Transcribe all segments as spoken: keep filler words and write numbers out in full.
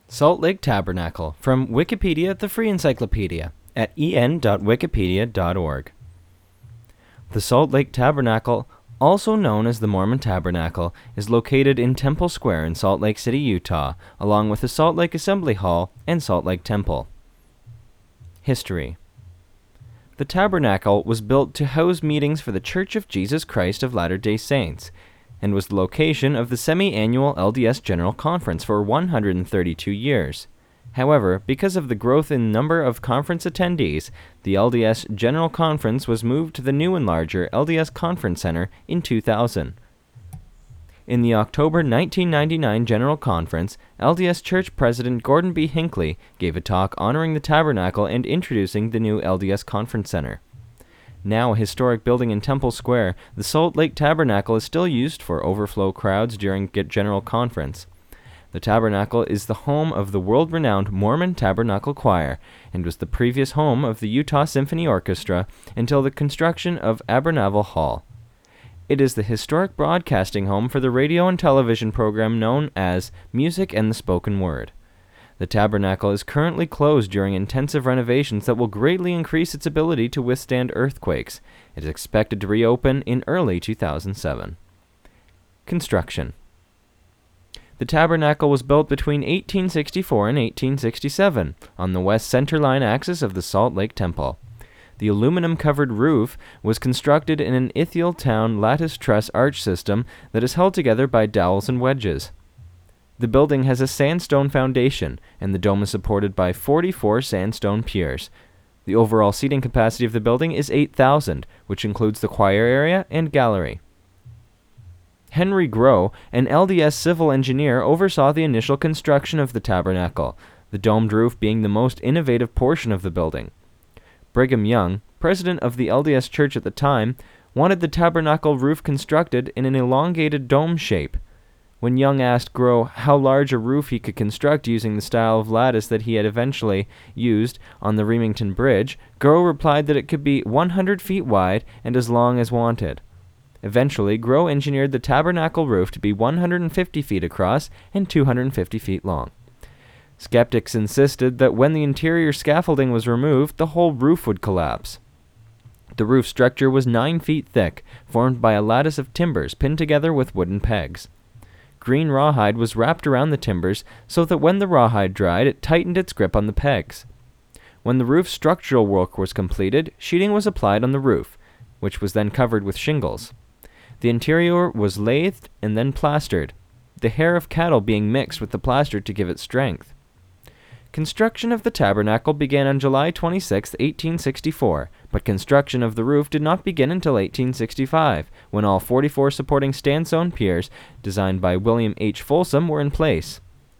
Salt Lake Tabernacle, from Wikipedia, the free encyclopedia, at en dot wikipedia dot org. The Salt Lake Tabernacle, also known as the Mormon Tabernacle, is located in Temple Square in Salt Lake City, Utah, along with the Salt Lake Assembly Hall and Salt Lake Temple. History. The Tabernacle was built to house meetings for the Church of Jesus Christ of Latter-day Saints, and was the location of the semi-annual L D S General Conference for one hundred thirty-two years. However, because of the growth in number of conference attendees, the L D S General Conference was moved to the new and larger L D S Conference Center in two thousand. In the October nineteen ninety-nine General Conference, L D S Church President Gordon B. Hinckley gave a talk honoring the Tabernacle and introducing the new L D S Conference Center. Now a historic building in Temple Square, the Salt Lake Tabernacle is still used for overflow crowds during General Conference. The Tabernacle is the home of the world-renowned Mormon Tabernacle Choir and was the previous home of the Utah Symphony Orchestra until the construction of Abernaval Hall. It is the historic broadcasting home for the radio and television program known as Music and the Spoken Word. The Tabernacle is currently closed during intensive renovations that will greatly increase its ability to withstand earthquakes. It is expected to reopen in early two thousand seven. Construction. The Tabernacle was built between eighteen sixty-four and eighteen sixty-seven on the west center line axis of the Salt Lake Temple. The aluminum-covered roof was constructed in an Ithiel-Town lattice truss arch system that is held together by dowels and wedges. The building has a sandstone foundation, and the dome is supported by forty-four sandstone piers. The overall seating capacity of the building is eight thousand, which includes the choir area and gallery. Henry Grow, an L D S civil engineer, oversaw the initial construction of the Tabernacle, the domed roof being the most innovative portion of the building. Brigham Young, president of the L D S Church at the time, wanted the Tabernacle roof constructed in an elongated dome shape. When Young asked Grow how large a roof he could construct using the style of lattice that he had eventually used on the Remington Bridge, Grow replied that it could be one hundred feet wide and as long as wanted. Eventually, Grow engineered the Tabernacle roof to be one hundred fifty feet across and two hundred fifty feet long. Skeptics insisted that when the interior scaffolding was removed, the whole roof would collapse. The roof structure was nine feet thick, formed by a lattice of timbers pinned together with wooden pegs. Green rawhide was wrapped around the timbers so that when the rawhide dried, it tightened its grip on the pegs. When the roof's structural work was completed, sheeting was applied on the roof, which was then covered with shingles. The interior was lathed and then plastered, the hair of cattle being mixed with the plaster to give it strength. Construction of the Tabernacle began on July twenty-sixth, eighteen sixty-four, but construction of the roof did not begin until eighteen sixty-five, when all forty-four supporting sandstone piers, designed by William H. Folsom, were in place.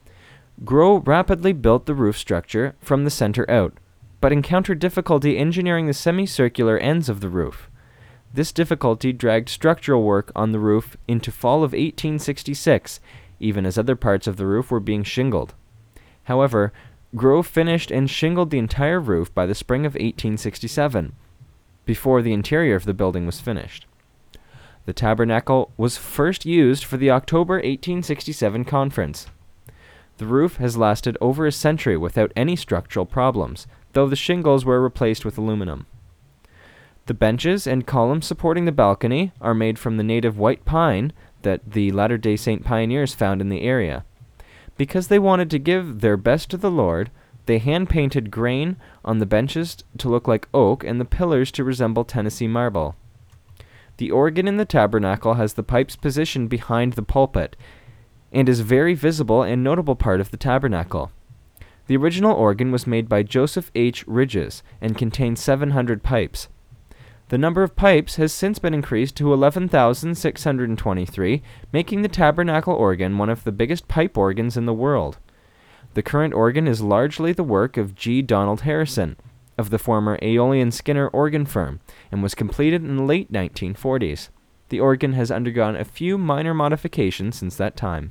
Grow rapidly built the roof structure from the center out, but encountered difficulty engineering the semicircular ends of the roof. This difficulty dragged structural work on the roof into fall of eighteen sixty-six, even as other parts of the roof were being shingled. However, Grow finished and shingled the entire roof by the spring of eighteen sixty-seven, before the interior of the building was finished. The Tabernacle was first used for the October eighteen sixty-seven conference. The roof has lasted over a century without any structural problems, though the shingles were replaced with aluminum. The benches and columns supporting the balcony are made from the native white pine that the Latter-day Saint pioneers found in the area. Because they wanted to give their best to the Lord, they hand-painted grain on the benches to look like oak and the pillars to resemble Tennessee marble. The organ in the Tabernacle has the pipes positioned behind the pulpit and is a very visible and notable part of the Tabernacle. The original organ was made by Joseph H. Ridges and contained seven hundred pipes. The number of pipes has since been increased to eleven thousand six hundred twenty-three, making the Tabernacle organ one of the biggest pipe organs in the world. The current organ is largely the work of G. Donald Harrison, of the former Aeolian Skinner organ firm, and was completed in the late nineteen forties. The organ has undergone a few minor modifications since that time.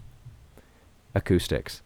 Acoustics.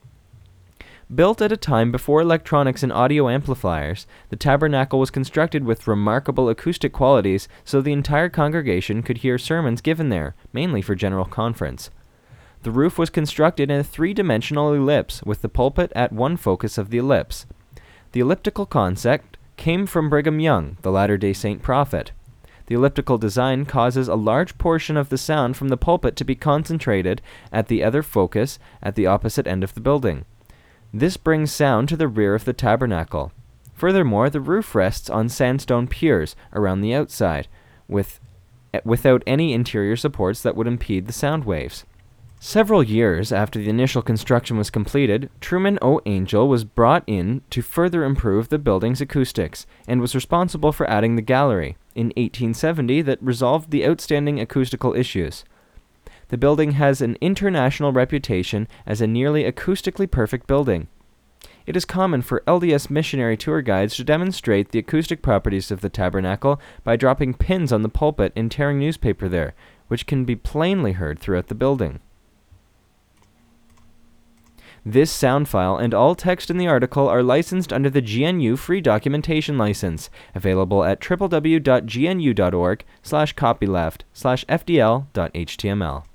Built at a time before electronics and audio amplifiers, the Tabernacle was constructed with remarkable acoustic qualities so the entire congregation could hear sermons given there, mainly for General Conference. The roof was constructed in a three-dimensional ellipse, with the pulpit at one focus of the ellipse. The elliptical concept came from Brigham Young, the Latter-day Saint prophet. The elliptical design causes a large portion of the sound from the pulpit to be concentrated at the other focus at the opposite end of the building. This brings sound to the rear of the tabernacle. Furthermore, the roof rests on sandstone piers around the outside, with, without any interior supports that would impede the sound waves. Several years after the initial construction was completed, Truman O. Angell was brought in to further improve the building's acoustics, and was responsible for adding the gallery, in eighteen seventy, that resolved the outstanding acoustical issues. The building has an international reputation as a nearly acoustically perfect building. It is common for L D S missionary tour guides to demonstrate the acoustic properties of the tabernacle by dropping pins on the pulpit and tearing newspaper there, which can be plainly heard throughout the building. This sound file and all text in the article are licensed under the G N U Free Documentation License, available at w w w dot g n u dot org slash copyleft slash f d l dot h t m l.